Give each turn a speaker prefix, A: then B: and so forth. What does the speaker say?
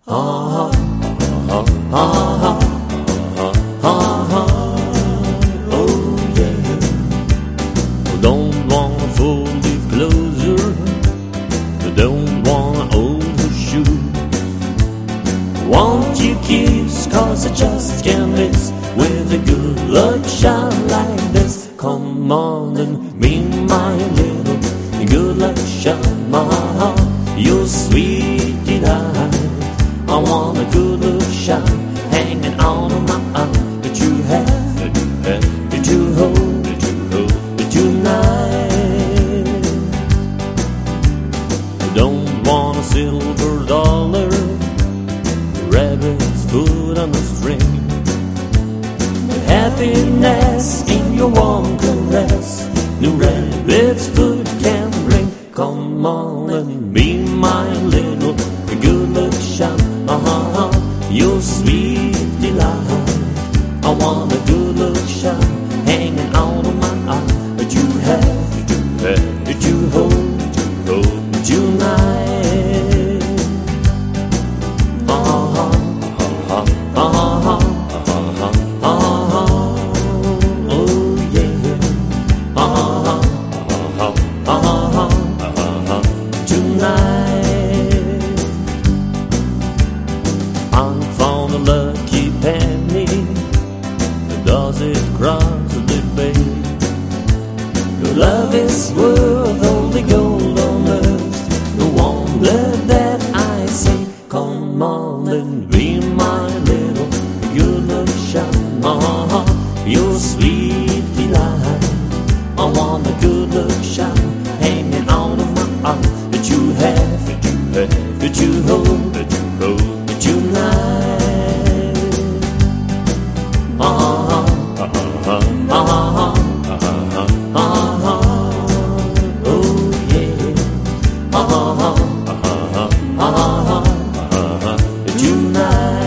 A: ah, ah, ah, oh yeah. Don't wanna fold it closer, don't wanna hold her shoe. Won't you kiss, 'cause I just can't miss with a good luck shot like this. Come on and be my little good luck shot, my heart, your sweet delight. I want a good luck shot hanging out of my eye that you have to hold tonight. Don't want a silver dollar, rabbit's foot on the string. Happiness in your warm caress, no rabbit's foot can bring. Come on and be my little good luck shot, your sweet delight. I want a good luck shot hanging out of my eye that you have to hold tonight. Lucky penny, does it cross the bay? Your love is worth all the gold on earth, no wonder that I say, come on and be my little good luck shot, your sweet delight. I want a good luck shot hanging out of my eye that you have to hold tonight. Tonight.